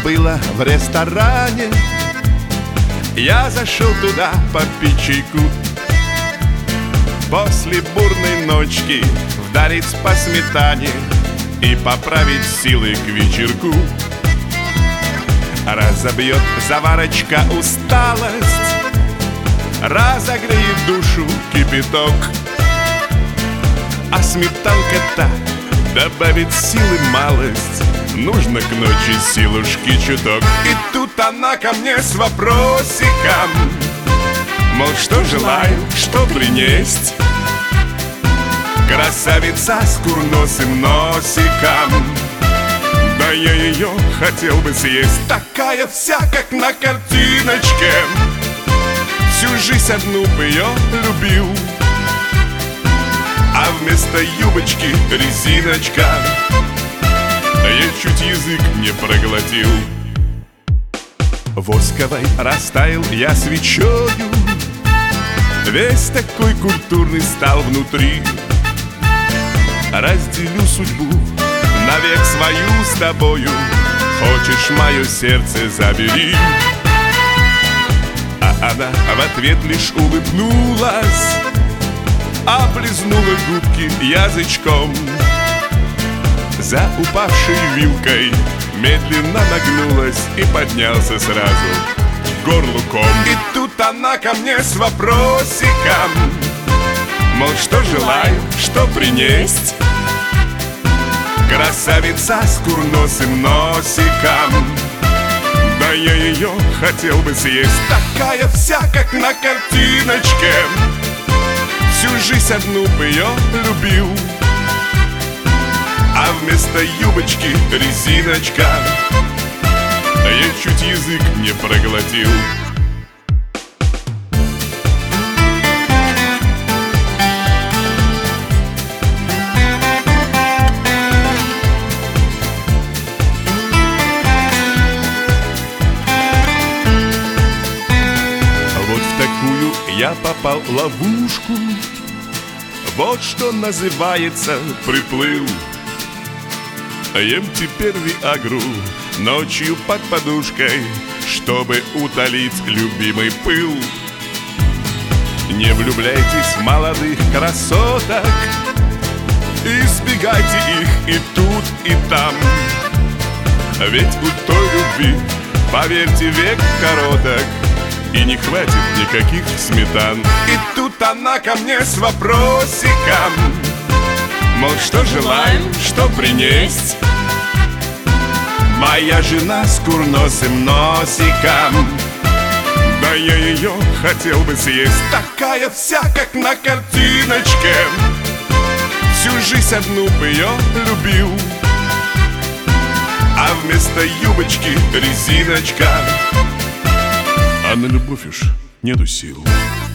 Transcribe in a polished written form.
было в ресторане. Я зашел туда попить чайку. После бурной ночки вдарить по сметане и поправить силы к вечерку. Разобьет заварочка усталость, разогреет душу кипяток, а сметанка-то добавит силы малость. Нужно к ночи силушки чуток. И тут она ко мне с вопросиком, мол, что желаю, что принесть? Красавица с курносым носиком, да я ее хотел бы съесть. Такая вся, как на картиночке, всю жизнь одну бы ее любил, а вместо юбочки резиночка. Я чуть язык не проглотил. Восковой растаял я свечою, весь такой культурный стал внутри. Разделю судьбу навек свою с тобою, хочешь, мое сердце забери. А она в ответ лишь улыбнулась, облизнула губки язычком. За упавшей вилкой медленно нагнулась и поднялся сразу к горлу ком. И тут она ко мне с вопросиком, мол, что желаю, что принесть? Красавица с курносым носиком, да я ее хотел бы съесть. Такая вся, как на картиночке, всю жизнь одну бы ее любил, а вместо юбочки резиночка. Я чуть язык не проглотил. Вот в такую я попал в ловушку, вот что называется приплыл. Ем теперь виагру ночью под подушкой, чтобы утолить любимый пыл. Не влюбляйтесь в молодых красоток, избегайте их и тут, и там. Ведь у той любви, поверьте, век короток, и не хватит никаких сметан. И тут она ко мне с вопросиком, мол, что желаю, что принесть? Моя жена с курносым носиком, да я ее хотел бы съесть. Такая вся, как на картиночке, всю жизнь одну бы ее любил, а вместо юбочки резиночка. А на любовь уж нету сил.